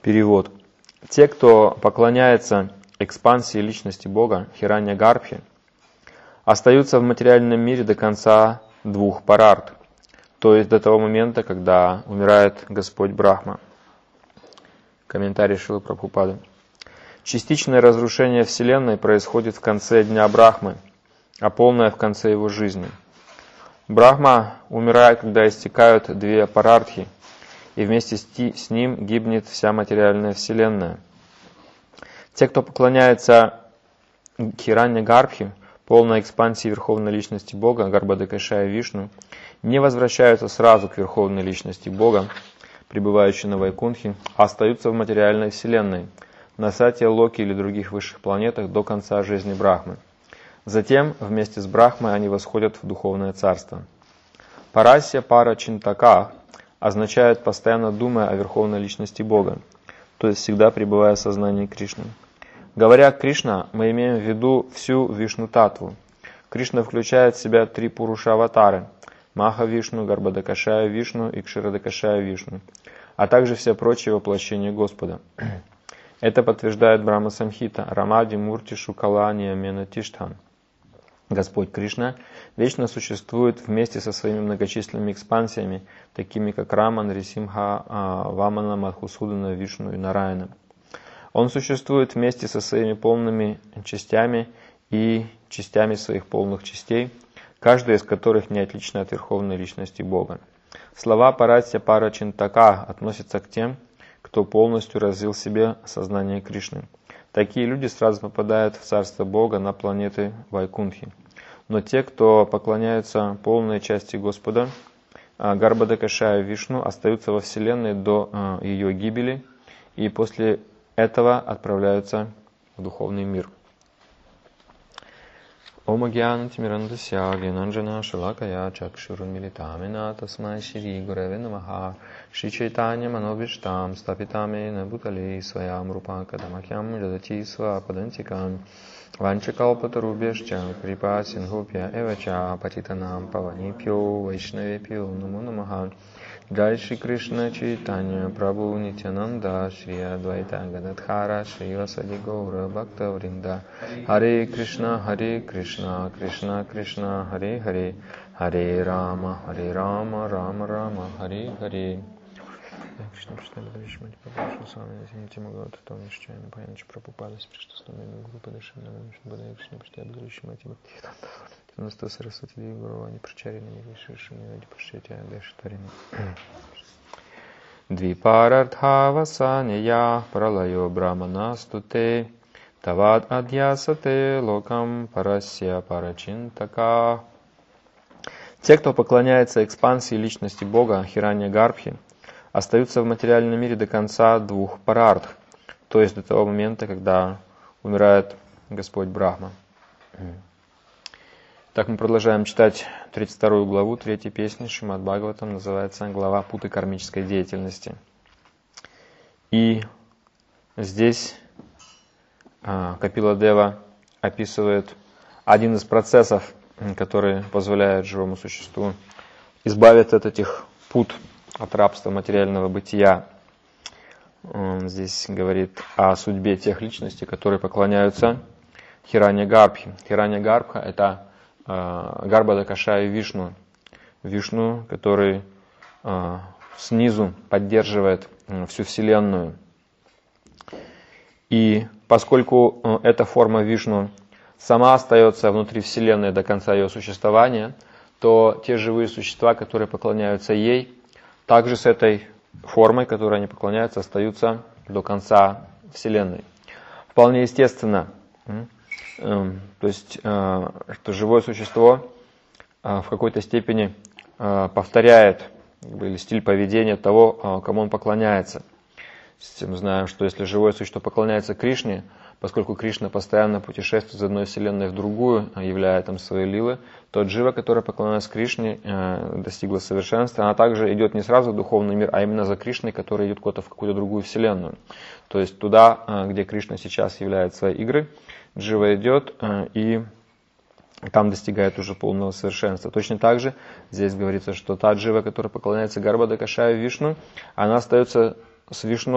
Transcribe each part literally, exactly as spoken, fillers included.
Перевод. Те, кто поклоняется экспансии личности Бога, Хиранья-гарбхи, остаются в материальном мире до конца двух парарт, то есть до того момента, когда умирает Господь Брахма. Комментарий Шрилы Прабхупады. Частичное разрушение Вселенной происходит в конце дня Брахмы, а полное в конце его жизни. Брахма умирает, когда истекают две парартхи, и вместе с ним гибнет вся материальная Вселенная. Те, кто поклоняется Хиранья-гарбхи, полной экспансии Верховной Личности Бога, Гарбхадакашая Вишну, не возвращаются сразу к Верховной Личности Бога, пребывающей на Вайкунтхе, а остаются в материальной Вселенной, на Сатья, Локи или других высших планетах до конца жизни Брахмы. Затем, вместе с Брахмой, они восходят в Духовное Царство. Парасья пара чинтака означает постоянно думая о Верховной Личности Бога, то есть всегда пребывая в сознании Кришны. Говоря Кришна, мы имеем в виду всю Вишну-татву. Кришна включает в себя три Пуруша-аватары – Маха-Вишну, Гарбхадакашая Вишну и Кширадакашая Вишну, а также все прочие воплощения Господа. Это подтверждает Брахма-самхита Рамади Мурти Шукалани Амена Тиштхан. Господь Кришна вечно существует вместе со своими многочисленными экспансиями, такими как Рама, Нарисимха, Вамана, Мадхусудана, Вишну и Нараяна. Он существует вместе со своими полными частями и частями своих полных частей, каждая из которых не отлична от Верховной Личности Бога. Слова Парасья пара чинтака относятся к тем, кто полностью развил в себе сознание Кришны. Такие люди сразу попадают в Царство Бога на планеты Вайкунтхи. Но те, кто поклоняются полной части Господа, Гарбхадакашая Вишну, остаются во Вселенной до ее гибели и после этого отправляются в духовный мир. Ом агьянати мирандасья гьянанджана шалакая чакшурун милитамина тасмай шри гураве намаха шри чайтанья манобиштам стапитаме набутали своям рупа кадамакьям жадати сва падантикам ванчакалпатарубешча крипа сингупья эвача патитанам паванипьо вайшнавепьо наму намаха. Джай Шри Кришна Чайтанья Прабху Нитянанда Шри Адвайта Гададхара Шри Васади Гаура Бхакта Вринда. Харе Кришна, Харе Кришна, Кришна Кришна, Харе Харе, Харе Рама, Харе Рама, Рама Рама, Харе Харе. Кришна Кришна Бадавишмати Прабху Сами Симити Магавата Том Нишчайна Паянча Прабхупада Сприштастами Группа Дашим Намам Бадая Кришна Кришна Бадавишмати Настя Сарасвати Гурувани Прачарина Нивишиши Нивади Пашчатя Дэштарина. Двипарартхавасанья пралайо браманастуте тавад адьясате локам парасья парачинтака. Те, кто поклоняется экспансии личности Бога, Хиранья-гарбхи, остаются в материальном мире до конца двух парартх, то есть до того момента, когда умирает Господь Брахма. Так мы продолжаем читать тридцать вторую главу третьей песни Шримад Бхагаватам, называется глава «Путы кармической деятельности». И здесь а, Капила Дева описывает один из процессов, который позволяет живому существу избавиться от этих пут, от рабства материального бытия. Он здесь говорит о судьбе тех личностей, которые поклоняются Хиранья-гарбхи. Хиранья-гарбха – это Гарбхадакашая Вишну, Вишну, который э, снизу поддерживает э, всю Вселенную. И поскольку э, эта форма Вишну сама остается внутри Вселенной до конца ее существования, то те живые существа, которые поклоняются ей, также с этой формой, которой они поклоняются, остаются до конца Вселенной. Вполне естественно, то есть, что живое существо в какой-то степени повторяет или стиль поведения того, кому он поклоняется. Мы знаем, что если живое существо поклоняется Кришне, поскольку Кришна постоянно путешествует из одной вселенной в другую, являя там свои лилы, то джива, которая поклоняется Кришне, достигла совершенства, она также идет не сразу в духовный мир, а именно за Кришной, который идет куда-то в какую-то другую вселенную. То есть туда, где Кришна сейчас являет свои игры, джива идет и там достигает уже полного совершенства. Точно так же здесь говорится, что та джива, которая поклоняется Гарбхадакашая Вишну, она остается с Вишну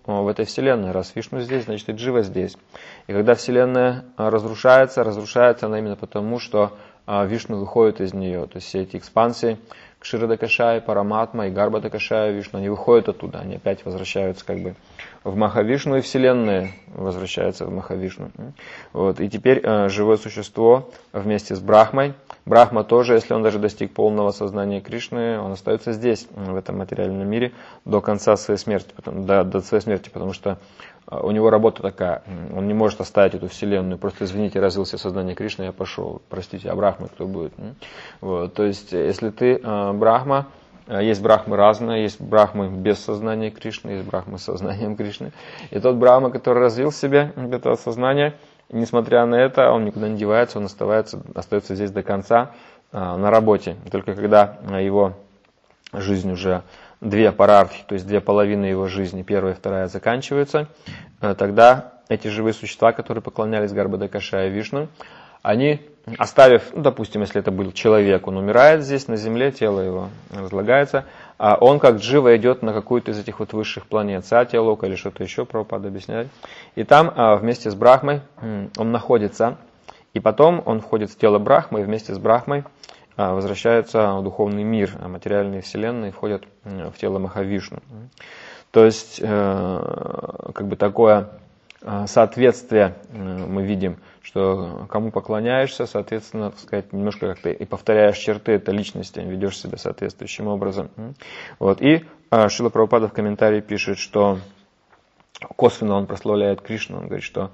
в этой вселенной. Раз Вишну здесь, значит и Джива здесь. И когда вселенная разрушается, разрушается она именно потому, что Вишну выходит из нее. То есть все эти экспансии Кширадакашая, Параматма и Гарбадакашая Вишну, они выходят оттуда, они опять возвращаются как бы в Махавишну, и вселенная возвращается в Махавишну. Вот. И теперь э, живое существо вместе с Брахмой. Брахма тоже, если он даже достиг полного сознания Кришны, он остается здесь, в этом материальном мире, до конца своей смерти, потому, до, до своей смерти, потому что у него работа такая, он не может оставить эту вселенную, просто извините, развился сознание Кришны, я пошел, простите, а Брахма кто будет? Вот. То есть, если ты э, Брахма, есть брахмы разные, есть брахмы без сознания Кришны, есть брахмы с сознанием Кришны. И тот брахма, который развил в себе это сознание, несмотря на это, он никуда не девается, он оставается, остается здесь до конца а, на работе. Только когда его жизнь уже две парархи, то есть две половины его жизни, первая и вторая, заканчиваются, тогда эти живые существа, которые поклонялись Гарбадакашая Вишну, они, оставив, ну, допустим, если это был человек, он умирает здесь на земле, тело его разлагается, а он как джива идет на какую-то из этих вот высших планет, Сатья-лока или что-то еще, Прабхупада объясняет. И там вместе с Брахмой он находится, и потом он входит в тело Брахмы, и вместе с Брахмой возвращается в духовный мир, а материальные вселенные входят в тело Махавишну. То есть, как бы такое соответствие мы видим, что кому поклоняешься, соответственно, так сказать, немножко как-то и повторяешь черты этой личности, ведешь себя соответствующим образом. Вот. И Шрила Прабхупада в комментарии пишет, что косвенно он прославляет Кришну, он говорит, что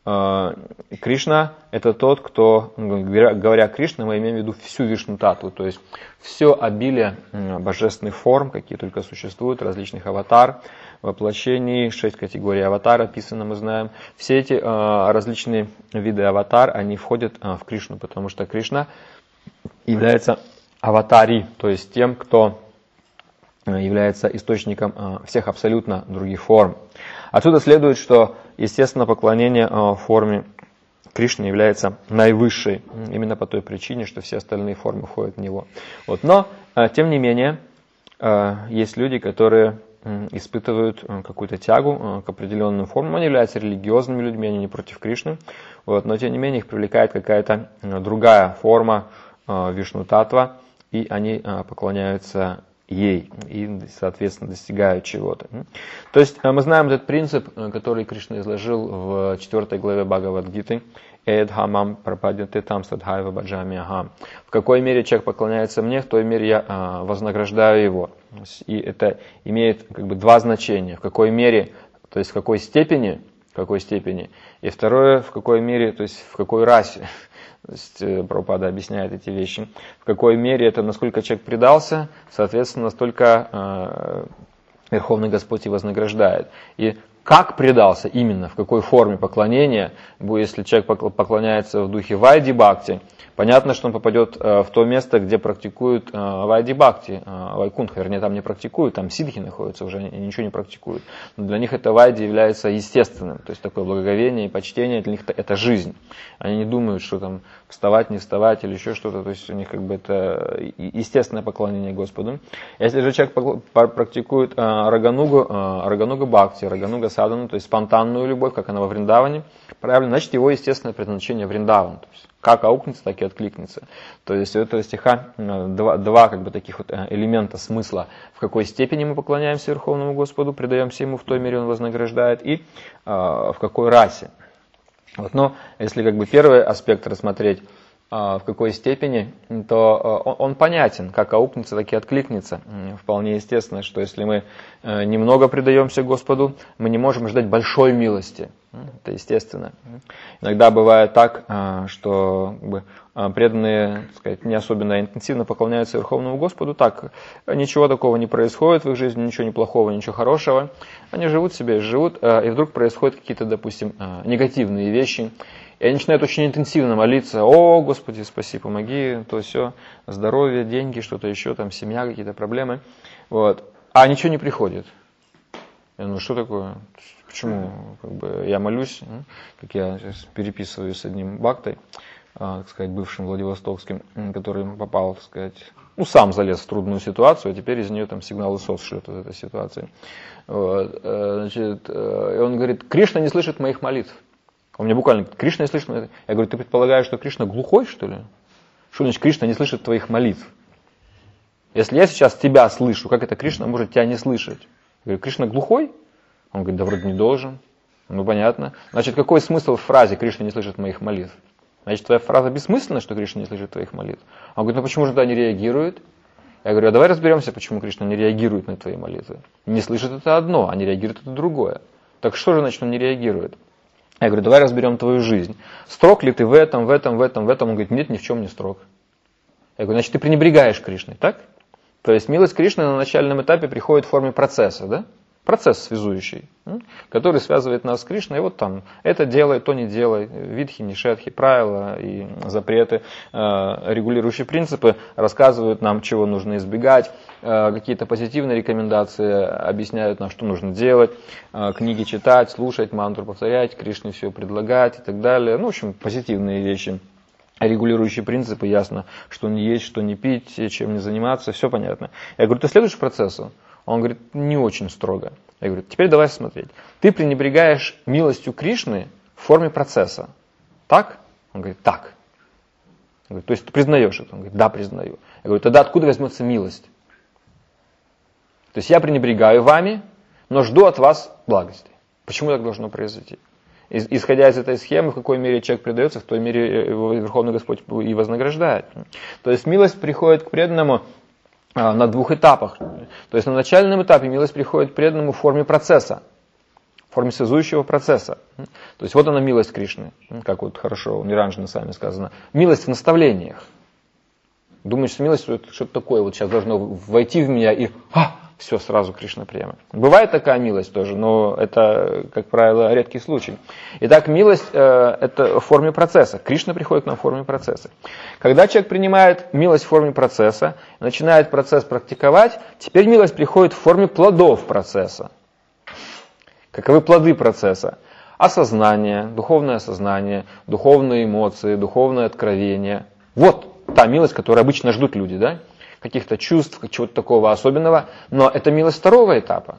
Кришна это тот, кто, говоря Кришна, мы имеем в виду всю Вишну Татву, то есть все обилие божественных форм, какие только существуют, различных аватар, воплощений, шесть категорий аватар описано, мы знаем. Все эти э, различные виды аватар, они входят э, в Кришну, потому что Кришна является аватари, то есть тем, кто является источником э, всех абсолютно других форм. Отсюда следует, что, естественно, поклонение э, в форме Кришны является наивысшей, именно по той причине, что все остальные формы входят в него. Вот. Но, э, тем не менее, э, есть люди, которые испытывают какую-то тягу к определенным формам. Они являются религиозными людьми, они не против Кришны, вот, но тем не менее их привлекает какая-то другая форма Вишну-татва, и они поклоняются ей и, соответственно, достигают чего-то. То есть мы знаем этот принцип, который Кришна изложил в четвёртой главе Бхагавад-гиты. Эдхамам прападьяте там садхайва баджами ахам. В какой мере человек поклоняется мне, в той мере я а, вознаграждаю его. И это имеет как бы два значения. В какой мере, то есть в какой степени, в какой степени. И второе, в какой мере, то есть в какой расе. То есть Прабхупада объясняет эти вещи. В какой мере это, насколько человек предался, соответственно, настолько а, Верховный Господь и вознаграждает. И как предался именно, в какой форме поклонения, если человек поклоняется в духе Вайди Бхакти, понятно, что он попадет в то место, где практикуют Вайди Бхакти, Вайкунтха, вернее, там не практикуют, там сиддхи находятся, уже ничего не практикуют. Но для них это Вайди является естественным, то есть такое благоговение и почтение, для них это жизнь. Они не думают, что там вставать, не вставать или еще что-то, то есть у них как бы это естественное поклонение Господу. Если же человек практикует Раганугу, Рагануга Бхакти, Рагануга Садану, то есть спонтанную любовь, как она во Вриндаване проявлена, значит его естественное предназначение Вриндаван. То есть как аукнется, так и откликнется. То есть у этого стиха два, два как бы таких вот элемента смысла. В какой степени мы поклоняемся Верховному Господу, предаемся Ему, в той мере Он вознаграждает, и э, в какой расе. Вот. Но если как бы первый аспект рассмотреть, э, в какой степени, то э, он, он понятен, как аукнется, так и откликнется. Вполне естественно, что если мы э, немного предаемся Господу, мы не можем ждать большой милости. Это естественно. Иногда бывает так, что как бы, преданные, так сказать, не особенно интенсивно поклоняются Верховному Господу, так ничего такого не происходит в их жизни, ничего неплохого, ничего хорошего. Они живут себе, живут, и вдруг происходят какие-то, допустим, негативные вещи. И они начинают очень интенсивно молиться: о, Господи, спаси, помоги, то все, здоровье, деньги, что-то еще, там, семья, какие-то проблемы. Вот. А ничего не приходит. Я думаю, что такое? Почему? Как бы, я молюсь, как я сейчас переписываюсь с одним бхактой, так сказать, бывшим Владивостокским, который попал, так сказать, ну, сам залез в трудную ситуацию, а теперь из нее там сигналы СОС шлет из этой ситуации. Вот. Значит, и он говорит, Кришна не слышит моих молитв. Он мне буквально говорит, Кришна не слышит моих молитв. Я говорю, ты предполагаешь, что Кришна глухой, что ли? Что значит Кришна не слышит твоих молитв? Если я сейчас тебя слышу, как это Кришна может тебя не слышать? Я говорю, Кришна глухой? Он говорит, да вроде не должен. Ну понятно. Значит, какой смысл в фразе «Кришна не слышит моих молитв»? Значит, твоя фраза бессмысленна, что Кришна не слышит твоих молитв. Он говорит, ну почему же тогда не реагирует? Я говорю, а давай разберемся, почему Кришна не реагирует на твои молитвы. Не слышит это одно, а не реагирует это другое. Так что же, значит, он не реагирует? Я говорю, давай разберем твою жизнь. Строг ли ты в этом, в этом, в этом, в этом? Он говорит, нет, ни в чем не строг. Я говорю, значит, ты пренебрегаешь Кришной, так? То есть милость Кришны на начальном этапе приходит в форме процесса, да? Процесс связующий, который связывает нас с Кришной. И вот там это делай, то не делай, витхи, нишетхи, правила и запреты, регулирующие принципы рассказывают нам, чего нужно избегать, какие-то позитивные рекомендации объясняют нам, что нужно делать, книги читать, слушать, мантру повторять, Кришне все предлагать и так далее. Ну, в общем, позитивные вещи. Регулирующие принципы, ясно, что не есть, что не пить, чем не заниматься, все понятно. Я говорю, ты следуешь процессу? Он говорит, не очень строго. Я говорю, теперь давай смотреть. Ты пренебрегаешь милостью Кришны в форме процесса. Так? Он говорит, так. Я говорю, то есть ты признаешь это? Он говорит, да, признаю. Я говорю, тогда откуда возьмется милость? То есть я пренебрегаю вами, но жду от вас благости. Почему так должно произойти? Исходя из этой схемы, в какой мере человек предается, в той мере его Верховный Господь и вознаграждает. То есть милость приходит к преданному на двух этапах. То есть на начальном этапе милость приходит к преданному в форме процесса, в форме связующего процесса. То есть вот она милость Кришны, как вот хорошо у Ниранджана с вами сказано. Милость в наставлениях. Думаешь, что милость это что-то такое, вот сейчас должно войти в меня и а, все, сразу Кришна прямо. Бывает такая милость тоже, но это, как правило, редкий случай. Итак, милость э, это в форме процесса. Кришна приходит к нам в форме процесса. Когда человек принимает милость в форме процесса, начинает процесс практиковать, теперь милость приходит в форме плодов процесса. Каковы плоды процесса? Осознание, духовное осознание, духовные эмоции, духовное откровение. Вот та милость, которую обычно ждут люди, да? Каких-то чувств, чего-то такого особенного, но это милость второго этапа.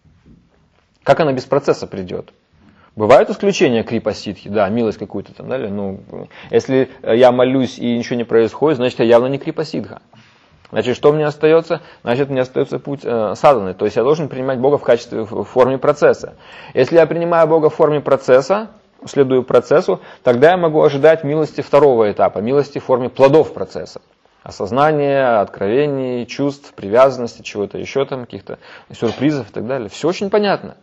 Как она без процесса придет? Бывают исключения крипа-ситхи, да, милость какую-то там, да, ну, если я молюсь и ничего не происходит, значит я явно не крипа-ситха. Значит, что мне остается? Значит, мне остается путь э, садханы, то есть я должен принимать Бога в качестве, в форме процесса. Если я принимаю Бога в форме процесса, следую процессу, тогда я могу ожидать милости второго этапа, милости в форме плодов процесса. Осознание, откровений, чувств, привязанности, чего-то еще там, каких-то сюрпризов и так далее. Все очень понятно.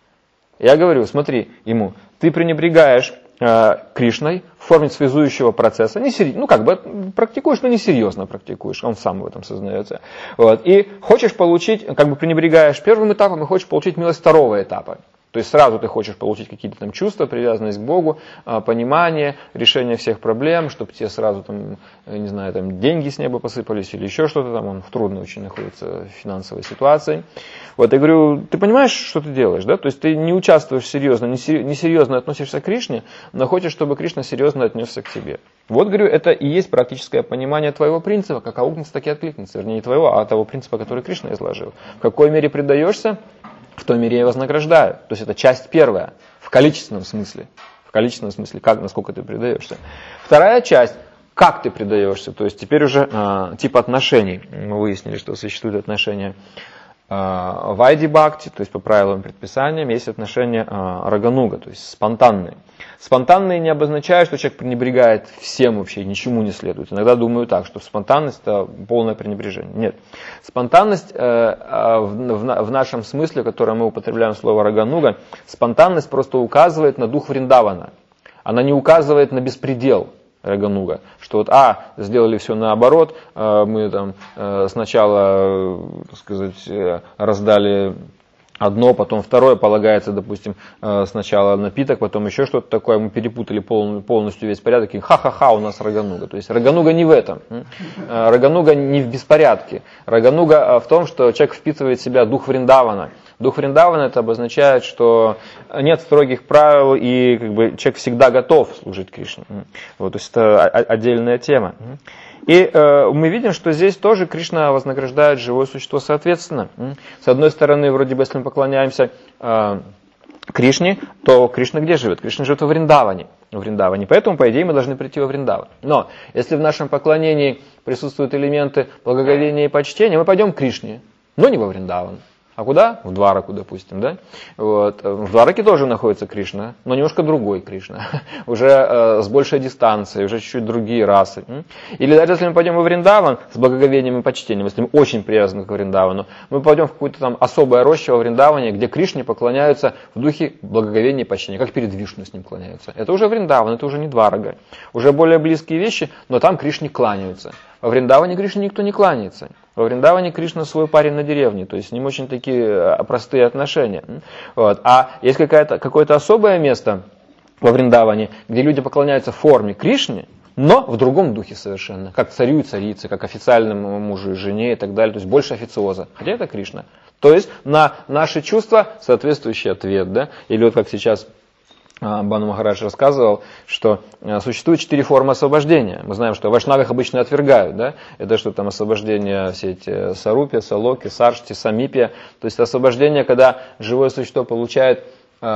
Я говорю, смотри ему, ты пренебрегаешь э, Кришной в форме связующего процесса, не сери... ну как бы практикуешь, но несерьезно практикуешь, он сам в этом сознается. Вот. И хочешь получить, как бы пренебрегаешь первым этапом и хочешь получить милость второго этапа. То есть сразу ты хочешь получить какие-то там чувства, привязанность к Богу, понимание, решение всех проблем, чтобы тебе сразу там, не знаю, там деньги с неба посыпались или еще что-то там, он в трудной очень находится финансовой ситуации. Вот я говорю, ты понимаешь, что ты делаешь, да? То есть ты не участвуешь серьезно, не серьезно относишься к Кришне, но хочешь, чтобы Кришна серьезно отнесся к тебе. Вот, говорю, это и есть практическое понимание твоего принципа, как аукнется, так и откликнется. Вернее, не твоего, а того принципа, который Кришна изложил. В какой мере предаешься, в той мере я вознаграждаю. То есть это часть первая, в количественном смысле. В количественном смысле, как, насколько ты предаешься. Вторая часть, как ты предаешься. То есть теперь уже э, тип отношений. Мы выяснили, что существуют отношения э, вайди бхакти, то есть по правилам предписаниям, есть отношения э, рагануга, то есть спонтанные. Спонтанные не обозначают, что человек пренебрегает всем вообще, ничему не следует. Иногда думаю так, что спонтанность это полное пренебрежение. Нет. Спонтанность э, в, в, в нашем смысле, в котором мы употребляем слово рагануга, спонтанность просто указывает на дух Вриндавана. Она не указывает на беспредел рагануга. Что вот, а, сделали все наоборот, э, мы там э, сначала, э, так сказать, э, раздали одно, потом второе, полагается, допустим, сначала напиток, потом еще что-то такое, мы перепутали полностью весь порядок, и ха-ха-ха, у нас рагануга. То есть рагануга не в этом. Рагануга не в беспорядке. Рагануга в том, что человек впитывает в себя дух Вриндавана. Дух Вриндавана это обозначает, что нет строгих правил, и как бы, человек всегда готов служить Кришне. Вот, то есть это отдельная тема. И э, мы видим, что здесь тоже Кришна вознаграждает живое существо соответственно. С одной стороны, вроде бы, если мы поклоняемся э, Кришне, то Кришна где живет? Кришна живет во Вриндаване. В Вриндаване. Поэтому, по идее, мы должны прийти во Вриндаван. Но если в нашем поклонении присутствуют элементы благоговения и почтения, мы пойдем к Кришне, но не во Вриндаван. А куда? В Двараку, допустим, да? Вот. В Двараке тоже находится Кришна, но немножко другой Кришна. Уже э, с большей дистанцией, уже чуть-чуть другие расы. Или даже если мы пойдем во Вриндаван с благоговением и почтением, если мы очень привязаны к Вриндавану, мы пойдем в какую-то там особое роще во Вриндаване, где Кришне поклоняются в духе благоговения и почтения, как перед Вишну с ним клоняются. Это уже Вриндаван, это уже не Дварага. Уже более близкие вещи, но там Кришне кланяются. Во Вриндаване Кришне никто не кланяется. Во Вриндаване Кришна свой парень на деревне, то есть с ним очень такие простые отношения. Вот. А есть какое-то, какое-то особое место во Вриндаване, где люди поклоняются форме Кришне, но в другом духе совершенно, как царю и царице, как официальному мужу и жене и так далее, то есть больше официоза. Хотя это Кришна. То есть на наши чувства соответствующий ответ. Да? Или вот как сейчас Бану Махарадж рассказывал, что существует четыре формы освобождения. Мы знаем, что вайшнавы отобычно отвергают. Да? Это что там освобождение, все эти сарупи, салоки, саршти, самипия. То есть освобождение, когда живое существо получает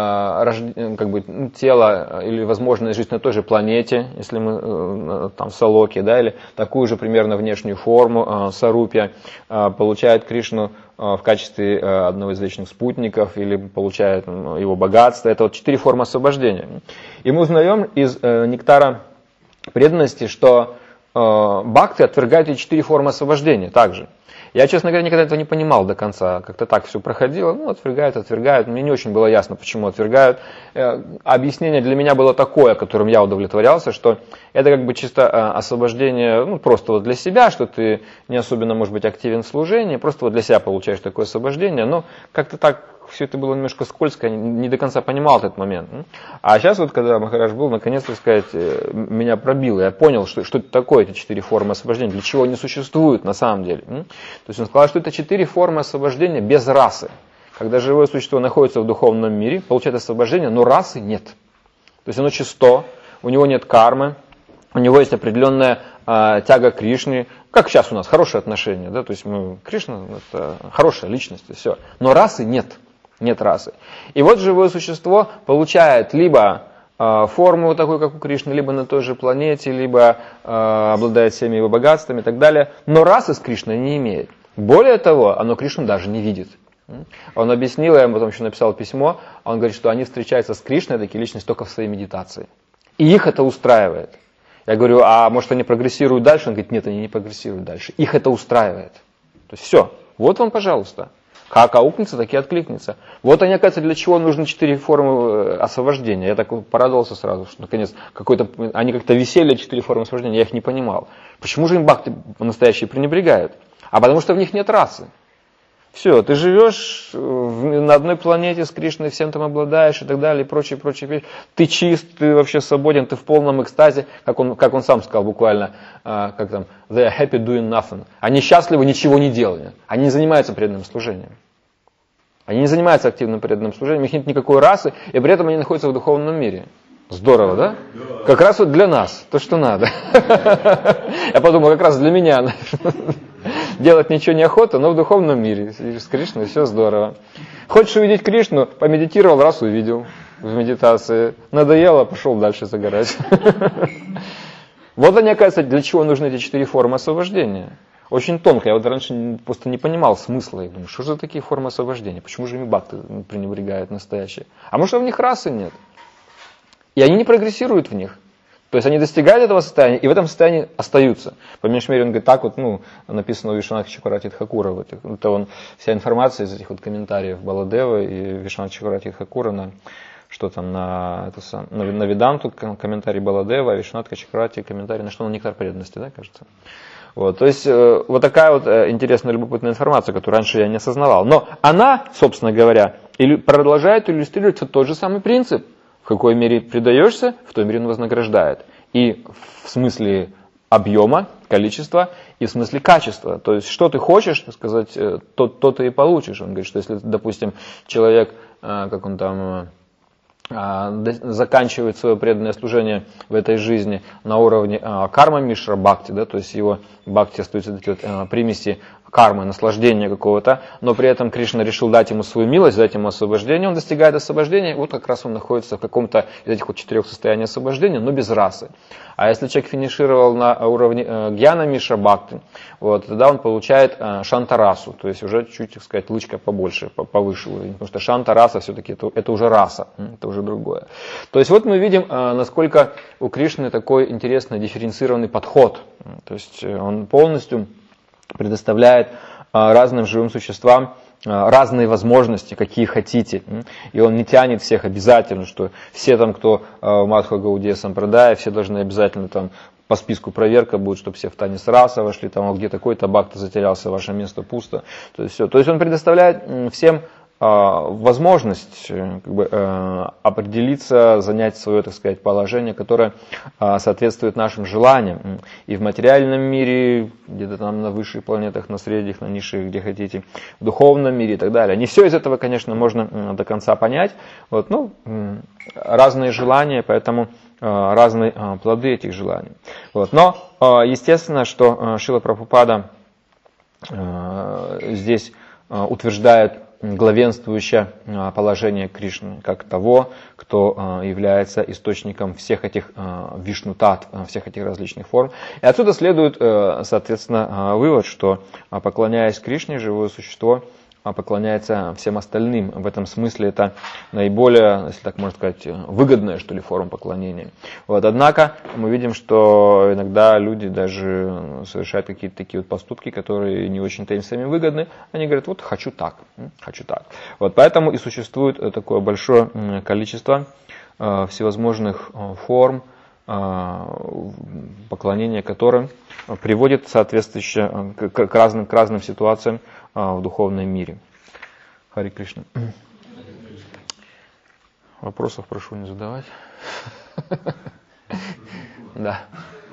как бы, тело или возможность жить на той же планете, если мы там салоки, да, или такую же примерно внешнюю форму сарупия, получает Кришну в качестве одного из вечных спутников или получает его богатство. Это вот четыре формы освобождения. И мы узнаем из нектара преданности, что бхакты отвергают эти четыре формы освобождения также. Я, честно говоря, никогда этого не понимал до конца. Как-то так все проходило. Ну, отвергают, отвергают. Мне не очень было ясно, почему отвергают. Объяснение для меня было такое, которым я удовлетворялся, что это как бы чисто освобождение, ну, просто вот для себя, что ты не особенно, может быть, активен в служении, просто вот для себя получаешь такое освобождение. Но как-то так все это было немножко скользко, я не до конца понимал этот момент. А сейчас вот, когда Махарадж был, наконец-то, сказать, меня пробило. Я понял, что, что это такое, эти четыре формы освобождения, для чего они существуют на самом деле. То есть он сказал, что это четыре формы освобождения без расы. Когда живое существо находится в духовном мире, получает освобождение, но расы нет. То есть оно чисто, у него нет кармы, у него есть определенная э, тяга к Кришне, как сейчас у нас, хорошие отношения. Да? То есть мы, Кришна это хорошая личность, и все. Но расы нет. Нет расы. И вот живое существо получает либо э, форму такую, как у Кришны, либо на той же планете, либо э, обладает всеми его богатствами и так далее, но расы с Кришной не имеет. Более того, оно Кришну даже не видит. Он объяснил, я ему потом еще написал письмо, он говорит, что они встречаются с Кришной, такие личности, только в своей медитации. И их это устраивает. Я говорю, а может они прогрессируют дальше? Он говорит, нет, они не прогрессируют дальше. Их это устраивает. То есть все, вот вам, пожалуйста. Как аукнется, так и откликнется. Вот они, оказывается, для чего нужны четыре формы освобождения. Я так порадовался сразу, что наконец какой-то, они как-то висели, четыре формы освобождения, я их не понимал. Почему же им бхакти настоящие пренебрегают? А потому что в них нет расы. Все, ты живешь на одной планете с Кришной, всем там обладаешь и так далее, и прочее, прочее, прочее. Ты чист, ты вообще свободен, ты в полном экстазе, как он, как он сам сказал буквально, как там, they are happy doing nothing. Они счастливы, ничего не делая. Они не занимаются преданным служением. Они не занимаются активным преданным служением, у них нет никакой расы, и при этом они находятся в духовном мире. Здорово, да? Как раз вот для нас, то, что надо. Я подумал, как раз для меня. Делать ничего неохота, но в духовном мире. Сидишь с Кришной, все здорово. Хочешь увидеть Кришну? Помедитировал, раз увидел в медитации. Надоело, пошел дальше загорать. Вот они, оказывается, для чего нужны эти четыре формы освобождения. Очень тонко. Я вот раньше просто не понимал смысла. Я думаю, что же за такие формы освобождения? Почему же ими бхакты пренебрегают настоящие? А может, в них расы нет? И они не прогрессируют в них. То есть они достигают этого состояния и в этом состоянии остаются. По меньшей мере, он говорит, так вот, ну, написано у Вишванатха Чакраварти Тхакура. Вот, это он, вся информация из этих вот комментариев Баладева и Вишванатха Чакраварти Тхакура на, что там, на, это сам, на, на Веданту комментарий Баладева, а Вишванатха Чакраварти комментарий на что? На нектар преданности, да, кажется. Вот, то есть э, вот такая вот э, интересная, любопытная информация, которую раньше я не осознавал. Но она, собственно говоря, или продолжает иллюстрировать тот же самый принцип. В какой мере предаешься, в той мере он вознаграждает. И в смысле объема количества и в смысле качества. То есть, что ты хочешь, так сказать, то, то ты и получишь. Он говорит, что если, допустим, человек, как он там, заканчивает свое преданное служение в этой жизни на уровне карма мишра бхакти, да, то есть его бхакти остаются такие вот примеси кармы, наслаждения какого-то, но при этом Кришна решил дать ему свою милость, дать ему освобождение, он достигает освобождения, вот как раз он находится в каком-то из этих вот четырех состояний освобождения, но без расы. А если человек финишировал на уровне э, гьяна мишра бхакти, вот, тогда он получает э, шантарасу, то есть уже чуть, так сказать, лычка побольше, повыше уровень, потому что шантараса все-таки это, это уже раса, это уже другое. То есть вот мы видим, э, насколько у Кришны такой интересный дифференцированный подход, то есть он полностью предоставляет разным живым существам разные возможности, какие хотите. И он не тянет всех обязательно, что все там, кто в Мадхва Гаудия Сампрадая, все должны обязательно там по списку проверка будет, чтобы все в танец раса вошли, там где такой-то бхакта затерялся, ваше место пусто. То есть, все. То есть он предоставляет всем возможность как бы, определиться, занять свое, так сказать, положение, которое соответствует нашим желаниям. И в материальном мире, где-то там на высших планетах, на средних, на низших, где хотите, в духовном мире и так далее. Не все из этого, конечно, можно до конца понять. Вот, ну, разные желания, поэтому разные плоды этих желаний. Вот. Но, естественно, что Шрила Прабхупада здесь утверждает главенствующее положение Кришны, как того, кто является источником всех этих вишну-тат, всех этих различных форм. И отсюда следует, соответственно, вывод, что, поклоняясь Кришне, живое существо поклоняется всем остальным. В этом смысле это наиболее, если так можно сказать, выгодная, что ли, форма поклонения. Вот. Однако мы видим, что иногда люди даже совершают какие-то такие вот поступки, которые не очень-то им самим выгодны. Они говорят, вот хочу так, хочу так. Вот. Поэтому и существует такое большое количество всевозможных форм поклонения, которым приводит соответствующе к разным, к разным ситуациям в духовном мире. Хари Кришна. Вопросов прошу не задавать. Да.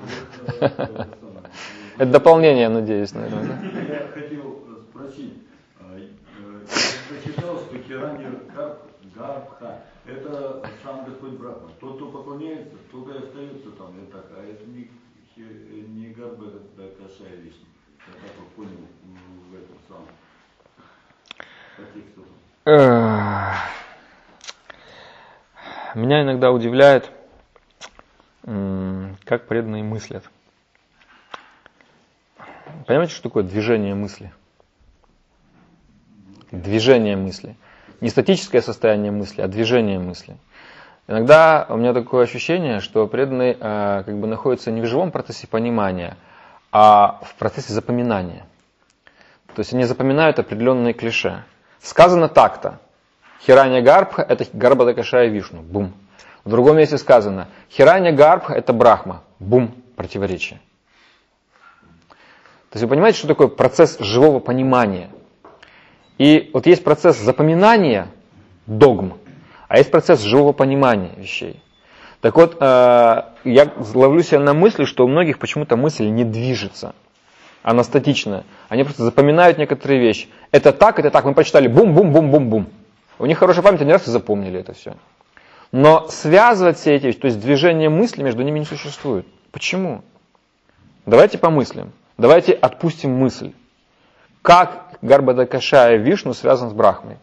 Это дополнение, я надеюсь, наверное. Я хотел спросить. Я прочитал, что Хиранья Гарбха — это сам Господь Брахма. Тот, кто поклоняется, тот и остается там. И так, а это не, не Гарбха, это Кашая Вишну. Я так вот понял в этом самом. Меня иногда удивляет, как преданные мыслят. Понимаете, что такое движение мысли? Движение мысли. Не статическое состояние мысли, а движение мысли. Иногда у меня такое ощущение, что преданные как бы находятся не в живом процессе понимания, а в процессе запоминания. То есть они запоминают определенные клише. Сказано так-то. Хиранья Гарбха – это Гарбхата Кашая Вишну. Бум. В другом месте сказано. Хиранья Гарбха – это Брахма. Бум. Противоречие. То есть вы понимаете, что такое процесс живого понимания? И вот есть процесс запоминания догм, а есть процесс живого понимания вещей. Так вот, я ловлю себя на мысли, что у многих почему-то мысль не движется. Она статичная. Они просто запоминают некоторые вещи. Это так, это так. Мы прочитали бум-бум-бум-бум-бум. У них хорошая память, они раз и запомнили это все. Но связывать все эти вещи, то есть движение мысли между ними не существует. Почему? Давайте помыслим. Давайте отпустим мысль. Как Гарбхата Кашая Вишну связан с Брахмой?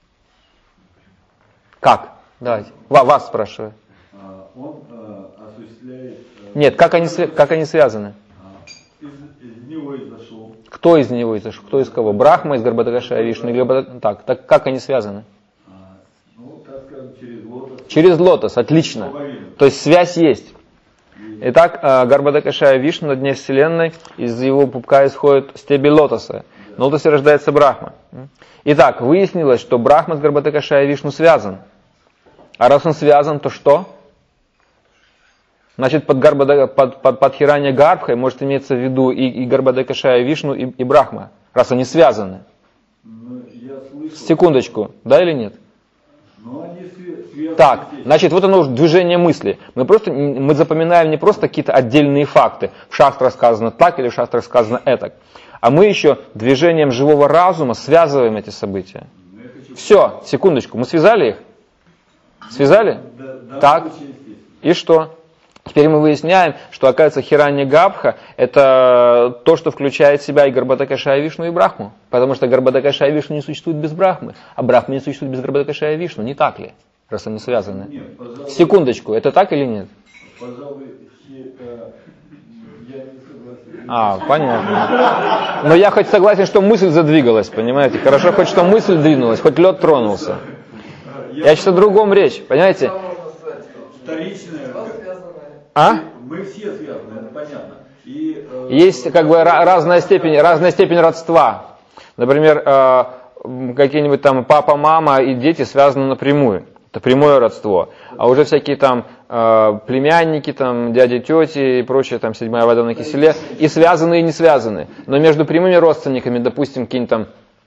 Как? Давайте. Вас спрашиваю. Он осуществляет... Нет, как они, как они связаны? Из него изошел. Кто из него изошел? Кто из кого? Брахма из Гарбхата Кашая Вишну? Или Гарбхата... Так, так как они связаны? А, ну, так скажем, через лотос. Через лотос, отлично. Половину. То есть связь есть. Итак, Гарбхата Кашая Вишну на дне Вселенной, из его пупка исходит стебель лотоса. На лотосе рождается Брахма. Итак, выяснилось, что Брахма с Гарбхата Кашая Вишну связан. А раз он связан, то что? Значит, под, Гарбхата, под, под, под Хиранья Гарбхой может иметься в виду и, и Гарбхата Кашая Вишну, и, и Брахма, раз они связаны. Ну, я слышал, Секундочку, да или нет? Но они связаны. Так, значит, вот оно уже движение мысли. Мы просто мы запоминаем не просто какие-то отдельные факты. В шастрах сказано так или в шастрах сказано этак. А мы еще движением живого разума связываем эти события. Все, секундочку, мы связали их? Связали? Да, да, так. И что? Теперь мы выясняем, что, оказывается, Хиранья-Гарбха – это то, что включает в себя и Гарбхадакашая Вишну, и Брахму. Потому что Гарбхадакашая Вишну не существует без Брахмы, а Брахма не существует без Гарбхадакашая Вишну. Не так ли? Раз они связаны. Нет, пожалуй, секундочку, это так или нет? Пожалуй, э, я не согласен. А, понятно. Но я хоть согласен, что мысль задвигалась, понимаете? Хорошо, хоть что мысль двинулась, хоть лед тронулся. Я сейчас о другом речь, понимаете? Вторичное. А? Мы все связаны, это понятно. И, э, Есть как бы разная степень, разная степень родства. Например, э, какие-нибудь там папа, мама и дети связаны напрямую. Это прямое родство. А уже всякие там э, племянники, там, дяди, тети и прочее, там, седьмая вода на киселе, и связаны, и не связаны. Но между прямыми родственниками, допустим, какие-нибудь там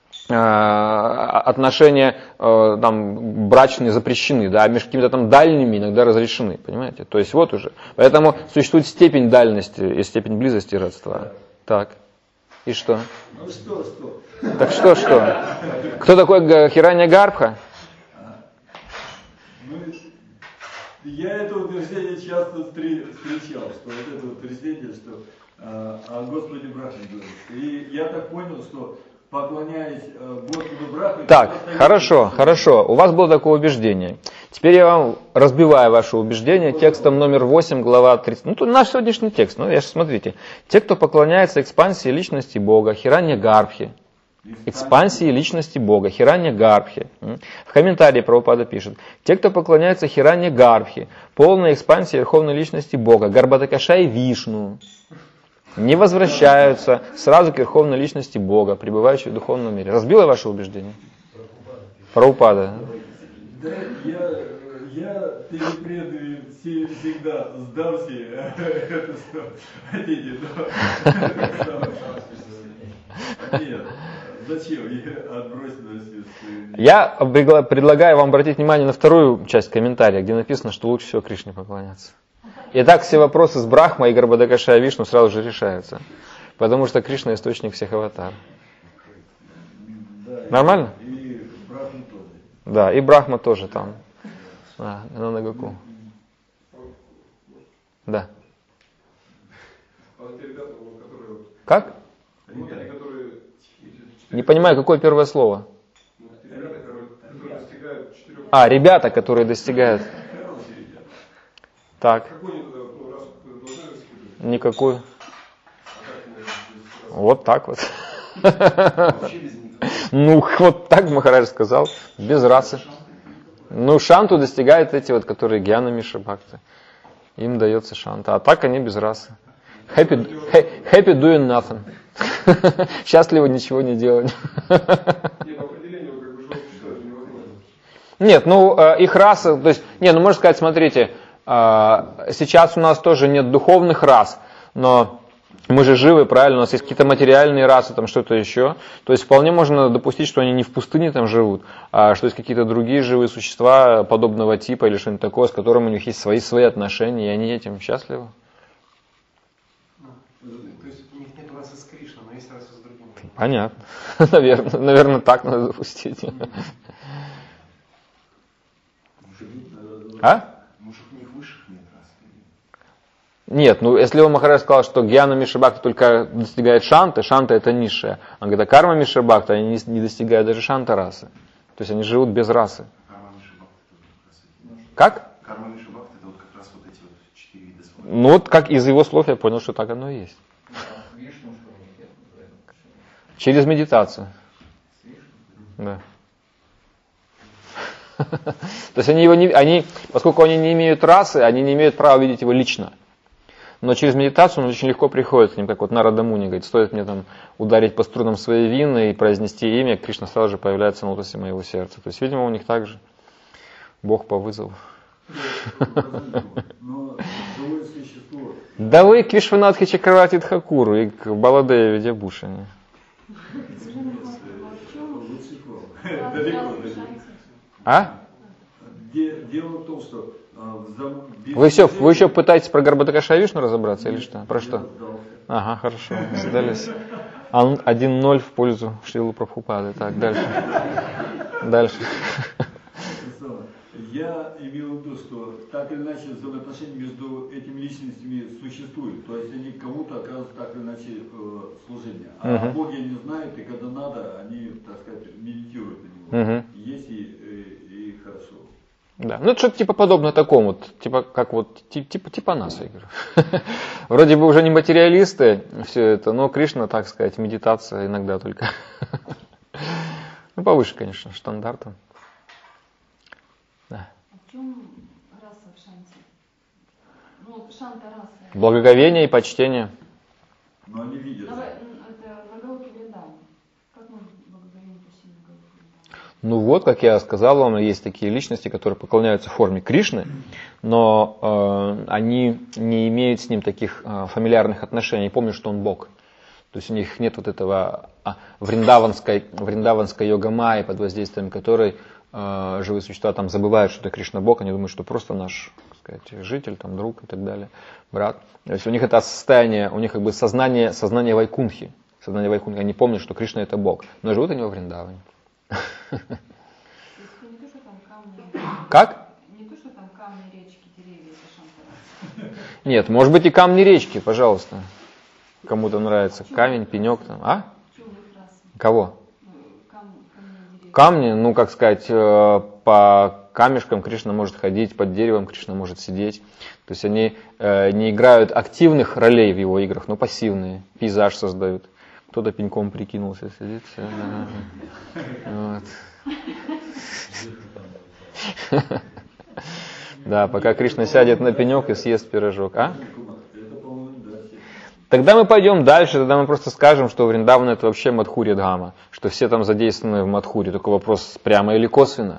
отношения э, там, брачные запрещены, да, а между какими-то там дальними иногда разрешены, понимаете? То есть вот уже. Поэтому существует степень дальности и степень близости родства. Так. И что? Ну что, что? Так что, что? Кто такой Хиранья-Гарбха? Ну, я это утверждение часто встречал, что вот это утверждение, что э, о Господе Брахме говорит. И я так понял, что поклоняясь Господу Брахме... Так, хорошо, хорошо. У вас было такое убеждение. Теперь я вам разбиваю ваше убеждение текстом номер восемь, глава тридцать. Ну, тут наш сегодняшний текст. Ну, я же смотрите. Те, кто поклоняется экспансии личности Бога, Хиранья-Гарбхе. Экспансии личности Бога, Хиранья-Гарбхе. В комментарии Прабхупада пишет. Те, кто поклоняется Хиранья-Гарбхе, полной экспансии Верховной Личности Бога, Гарбхадакашай Вишну, не возвращаются сразу к Верховной Личности Бога, пребывающей в духовном мире. Разбило ваше убеждение? Прабхупада. Да, я, я перепреду всегда сдался, это что, хотите, но... Нет, зачем? Я отбросил все. Я предлагаю вам обратить внимание на вторую часть комментария, где написано, что лучше всего Кришне поклоняться. И так все вопросы с Брахмой и Гарбхадакашая Вишну сразу же решаются. Потому что Кришна источник всех аватаров. Да, нормально? И Брахма тоже. Да, и Брахма тоже там. А, на Нагаку. Да. Как? Не понимаю, какое первое слово? А, ребята, которые достигают. Так. Никакую. Вот так вот. Ну, вот так Махарадж сказал, без расы. Ну, шанту достигают эти вот, которые гьяна Миша Бхакти. Им дается шанта. А так они без расы. Happy, happy doing nothing. Счастливо ничего не делать. Нет, ну, их раса, то есть, не, ну, можно сказать, смотрите, сейчас у нас тоже нет духовных рас, но мы же живы, правильно, у нас есть какие-то материальные расы, там что-то еще. То есть вполне можно допустить, что они не в пустыне там живут, а что есть какие-то другие живые существа подобного типа или что-нибудь такое, с которым у них есть свои, свои отношения, и они этим счастливы. То есть у них нет расы с Кришной, но есть расы с другими. Понятно. Наверное, наверное, так надо допустить. А? Может, у них высших нет рас? Нет, ну если он Махарадж сказал, что гьяна Мишабхакти только достигает шанты, шанта это низшая. А когда карма Мишабхакти, они не достигают даже шанта расы. То есть они живут без расы. Карма Мишабхакти. Как? Карма Мишабхакти это вот как раз вот эти вот четыре вида свободы. Ну вот как из его слов я понял, что так оно и есть. Через медитацию. Да. То есть они его не, они, поскольку они не имеют расы, они не имеют права видеть его лично. Но через медитацию он очень легко приходит к ним, как вот Нарада Муни говорит, стоит мне там ударить по струнам своей вины и произнести имя, Кришна сразу же появляется на лотосе моего сердца. То есть, видимо, у них также Бог по вызову. Да вы к Вишванатхе Чакраварти Тхакуру и к Баладеве Видябушане. А? дело в том, что а, за, без Вы, все, служения- вы еще пытаетесь про Гарбатакаша Вишну разобраться или что? Про Я что? сдался. Ага, хорошо, сдались. один ноль в пользу Шрилы Прабхупады. Так, дальше. Дальше. Я имел в виду, что так или иначе взаимоотношения между этими личностями существуют. То есть они кому-то оказывают так или иначе э, служение. А Мгм. о Боге они знают, и когда надо, они, так сказать, медитируют на него. Мгм. Есть и, и, и хорошо. Да, ну это что-то типа подобное такому, вот, типа как вот ти- типа типа нас, я говорю. Вроде бы уже не материалисты, все это, но Кришна, так сказать, медитация иногда только. Ну повыше, конечно, штандартом. Да. А в чем раса в шанте? Ну, вот шанта раса. Благоговение и почтение. Но они видят. Давай, м, это Вагалоки Вриндавана. Как можно благодарить почтение Вагалоки Вриндавана? Ну вот, как я сказал вам, есть такие личности, которые поклоняются форме Кришны, но э, они не имеют с ним таких э, фамильярных отношений. Помню, что он Бог. То есть у них нет вот этого а, вриндаванской, вриндаванской йога-майи, под воздействием которой э, живые существа там забывают, что это Кришна Бог, они думают, что просто наш, так сказать, житель, там, друг и так далее, брат. То есть у них это состояние, у них как бы сознание, сознание вайкунхи. Сознание вайкунхи. Они помнят, что Кришна это Бог, но живут они во Вриндаване. То есть это не то, что там камни, Как? не то, что там камни, речки, деревья, это шанта раса. Нет, может быть и камни речки, пожалуйста. Кому-то нравится камень, пенек там. А? В чем их раса? Кого? Ну, кам- камни, деревья. Камни, ну как сказать, э, по камешкам Кришна может ходить, под деревом Кришна может сидеть. То есть они э, не играют активных ролей в его играх, но пассивные. Пейзаж создают. Кто-то пеньком прикинулся, сидит. Все, да. Вот. Да, пока Кришна сядет на пенек и съест пирожок. А? Это, по-моему, да. все. Тогда мы пойдем дальше, тогда мы просто скажем, что Вриндаван это вообще Мадхури Дхама, что все там задействованы в Мадхури. Только вопрос, прямо или косвенно.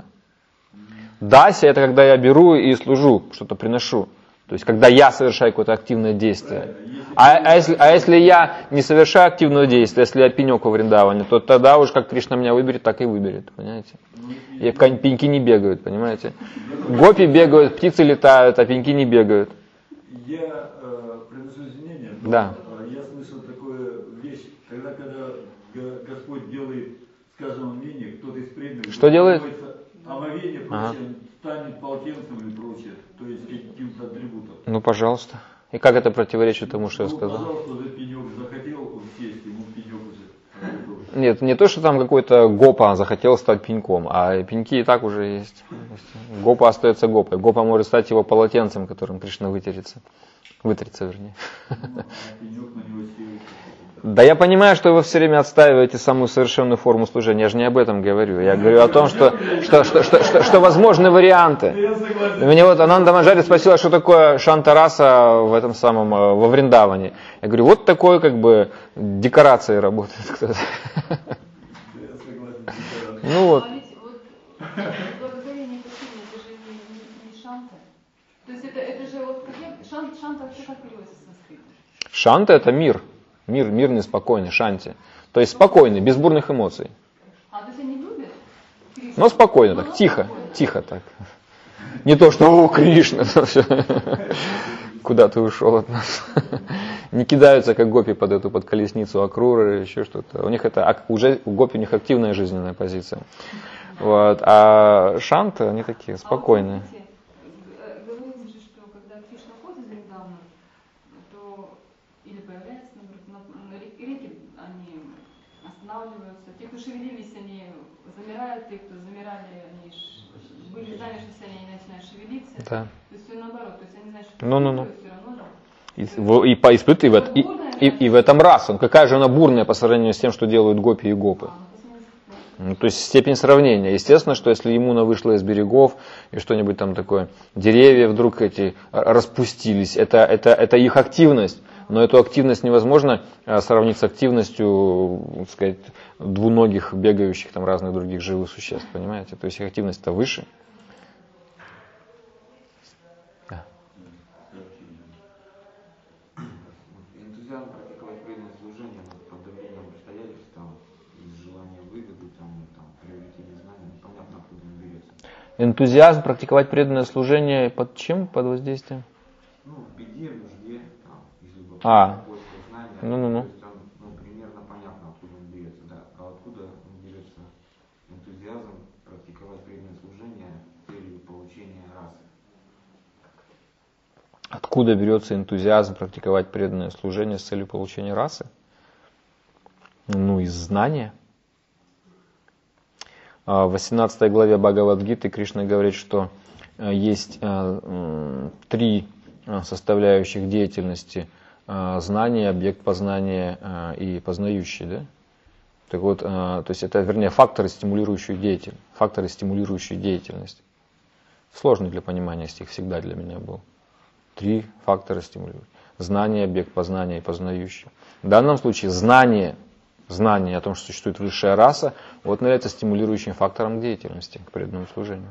Дася это когда я беру и служу, что-то приношу. То есть когда я совершаю какое-то активное действие. А, а, если, а если я не совершаю активного действия, если я пенек во Вриндаване, то тогда уж как Кришна меня выберет, так и выберет. Понимаете? И пеньки не бегают, понимаете? Гопи бегают, птицы летают, а пеньки не бегают. Я э, приношу извинения, но Да. э, я слышал такую вещь, когда, когда Г- Господь делает, скажем, омовение, кто-то из преданных... Что делает? Омовение, прочее, Ага. станет полотенцем или прочее, то есть каким-то атрибутом. Ну, пожалуйста. И как это противоречит тому, что я Ну, сказал? пожалуйста, уже пенек захотел он сесть, ему пенек уже готов. Нет, не то, что там какой-то гопа захотел стать пеньком, а пеньки и так уже есть. Гопа остается гопой. Гопа может стать его полотенцем, которым Кришна вытерется. Вытрется, вернее. Ну, а пенек на него сел. Да я понимаю, что вы все время отстаиваете самую совершенную форму служения. Я же не об этом говорю. Я говорю о том, что, что, что, что, что, что возможны варианты. Я согласен. Меня вот Ананда Манджари спросила, что такое шантараса в этом самом, э, во Вриндаване. Я говорю, вот такой как бы декорацией работает кто-то. Я согласен. да. Ну вот. А ведь вот благодарение почтение, это же не, не, не шанта. То есть это, это же вот, как я, шан, шанта вообще как переводится с санскрита? Шанта это мир. Мир, мирный, спокойный, шанти. То есть спокойный, без бурных эмоций. А, то есть они любят Кришну? Но спокойно Ну, так, ну, тихо, спокойно. тихо так. Не то, что «О, Кришна!» Куда ты ушел от нас? Не кидаются, как гопи, под эту, под колесницу Акруры или еще что-то. У них это, ак- уже у гопи у них активная жизненная позиция. Вот. А шанты, они такие спокойные. А вот, смотрите, э, говорится же, что когда Кришна ходит из Вриндавана, то или появляется, наоборот, на, на рек- реки они останавливаются. Те, кто шевелились, они замирают, те, кто замирали, они ш- были замершиеся, они начинают шевелиться. Да. То есть все наоборот, то есть они знают, что Ну-ну-ну. все равно, да. И, в- и, по испыт- и, в, эт- и, и, и в этом раз он. Какая же она бурная по сравнению с тем, что делают гопи и гопы. А, ну, посмотрите, Ну, то есть степень сравнения. Естественно, что если Ямуна вышла из берегов и что-нибудь там такое, деревья вдруг эти распустились, это, это, это их активность. Но эту активность невозможно а, сравнить с активностью, так сказать, двуногих, бегающих там разных других живых существ, понимаете? То есть их активность-то выше. Да. Энтузиазм практиковать преданное служение вот, под давлением обстоятельств, там, из желания выгоды, там, там, приобретения знаний, непонятно, откуда он берется. Энтузиазм практиковать преданное служение под чем? Под воздействием? Ну, в беде, в нужде, там, из любого А. поиска знания. Ну-ну-ну. То есть он, ну, примерно понятно, откуда он берется, да. А откуда он берется энтузиазм практиковать преданное служение с целью получения расы? Откуда берется энтузиазм практиковать преданное служение с целью получения расы? Ну, из знания. В восемнадцатой главе Бхагавад-гиты Кришна говорит, что есть три составляющих деятельности: знание, объект познания и познающий. Да? Так вот, то есть это, вернее, факторы, стимулирующие деятельность. Факторы, стимулирующие деятельность. Сложный для понимания стих всегда для меня был. Три фактора стимулируют. Знание, объект познания и познающий. В данном случае знание, знание о том, что существует высшая раса, вот является стимулирующим фактором к деятельности, к преданному служению.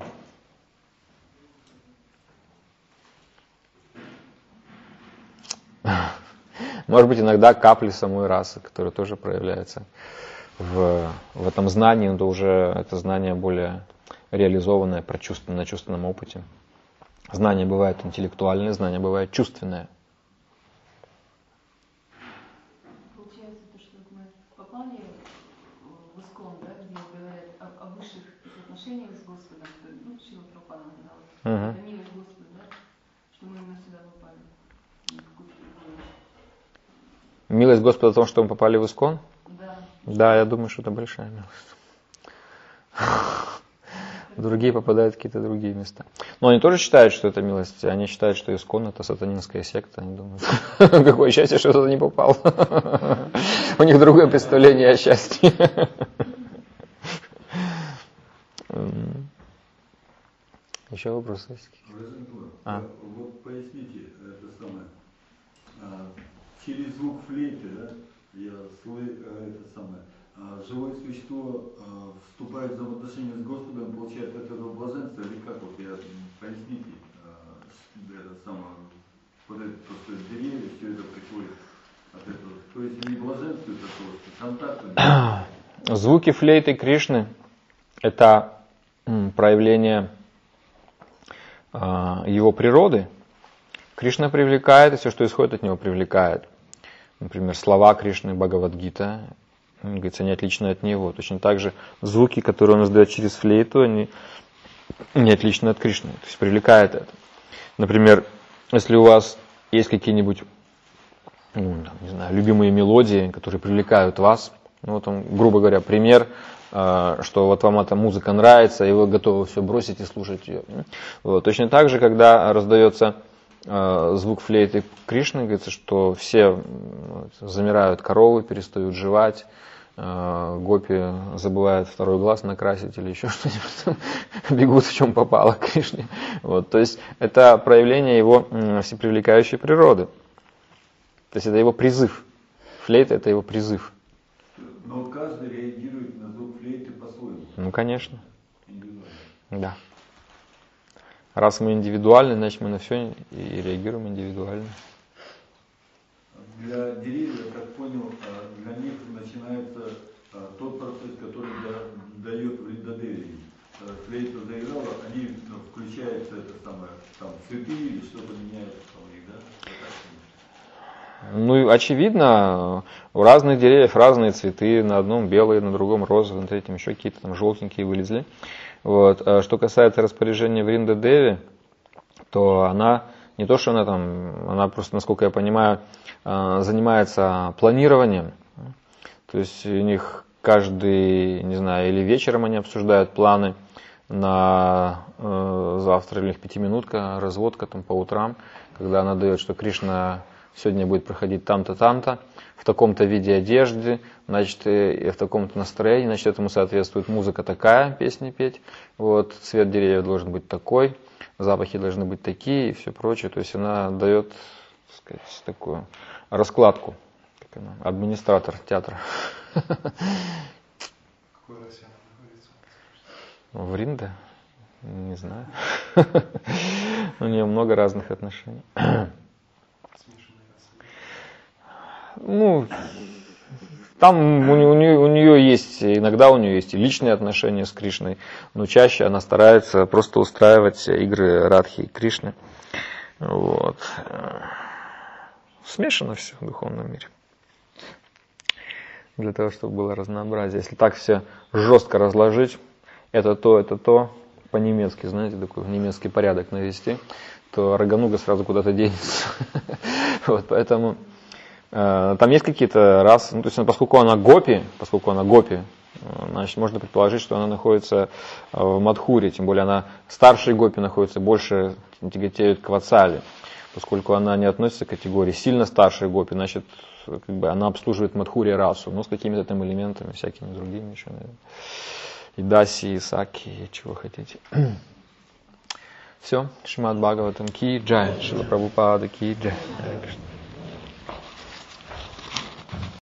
Может быть, иногда капли самой расы, которые тоже проявляются в, в этом знании, но уже это знание более реализованное, прочувствованное на чувственном опыте. Знание бывает интеллектуальное, знание бывает чувственное. Получается, то, что мы попали в Искон, да, где говорят о, о высших отношениях с Господом, что, ну, Шрила Прабхупада сказала, Угу. это милость Господа, да, что мы именно сюда попали. Милость Господа в том, что мы попали в Искон? Да. Да, я думаю, что это большая милость. Другие попадают в какие-то другие места. Но они тоже считают, что это милость. Они считают, что Искон — это сатанинская секта. Они думают, какое счастье, что туда не попал. У них другое представление о счастье. Еще вопросы есть? А. Вот поясните, это самое, а, через звук флейты, да, я слы, это самое, а, живое существо а, вступает в взаимоотношения с Господом, получает от этого блаженство, или как, вот я, поясните, а, это самое, вот это, то, что деревья, все это приходит от этого, то есть не блаженство, это просто контакт. Звуки флейты Кришны — это проявление его природы. Кришна привлекает, и все, что исходит от него, привлекает. Например, слова Кришны, Бхагавад-гита, говорится, не отличны от него. Точно так же звуки, которые он издает через флейту, они не отличны от Кришны. То есть привлекает это. Например, если у вас есть какие-нибудь, ну, не знаю, любимые мелодии, которые привлекают вас, ну, вот он, грубо говоря, пример, что вот вам эта музыка нравится, и вы готовы все бросить и слушать ее. Вот. Точно так же, когда раздается э, звук флейты Кришны, говорится, что все вот, замирают коровы, перестают жевать, э, гопи забывают второй глаз накрасить или еще что-нибудь, бегут в чем попало к Кришне. Вот. То есть это проявление его э, всепривлекающей природы. То есть это его призыв. Флейта — это его призыв. Но каждый реагирует на звук флейты по-своему. Ну, конечно. Индивидуально. Да. Раз мы индивидуальны, значит мы на все и реагируем индивидуально. Для деревьев, я так понял, для них начинается тот процесс, который дает вриндадеви. Флейта заиграла, они включаются это самое, там, цветы или что-то меняется у них, да? Ну, очевидно, у разных деревьев разные цветы, на одном белые, на другом розовые, на третьем еще какие-то там желтенькие вылезли. Вот. Что касается распоряжения Вринда-деви, то она, не то что она там, она просто, насколько я понимаю, занимается планированием. То есть у них каждый, не знаю, или вечером они обсуждают планы на э, завтра, или их пятиминутка, разводка там по утрам, когда она дает, что Кришна сегодня будет проходить там-то, там-то, в таком-то виде одежды, значит, и в таком-то настроении, значит, этому соответствует музыка такая, песни петь, вот, цвет деревьев должен быть такой, запахи должны быть такие и все прочее. То есть она дает, так сказать, такую раскладку, как она, администратор театра. Какой расе она находится? Вринда? Не знаю. У нее много разных отношений. Ну, там у нее, у нее есть, иногда у нее есть и личные отношения с Кришной, но чаще она старается просто устраивать игры Радхи и Кришны. Вот. Смешано все в духовном мире. Для того, чтобы было разнообразие. Если так все жестко разложить, это то, это то, по-немецки, знаете, такой немецкий порядок навести, то Рагануга сразу куда-то денется. Вот, поэтому э, там есть какие-то расы, ну, то есть поскольку она гопи, поскольку она гопи, значит, можно предположить, что она находится в Мадхуре, тем более она старшей гопи находится, больше тяготеют к Ватсале, поскольку она не относится к категории сильно старшей гопи, значит, как бы она обслуживает Мадхури расу, но с какими-то там элементами, всякими другими еще, наверное. И Даси, и Саки, и чего хотите. Все, Шримад Бхагаватам ки джай, Шрила Прабхупада ки джай.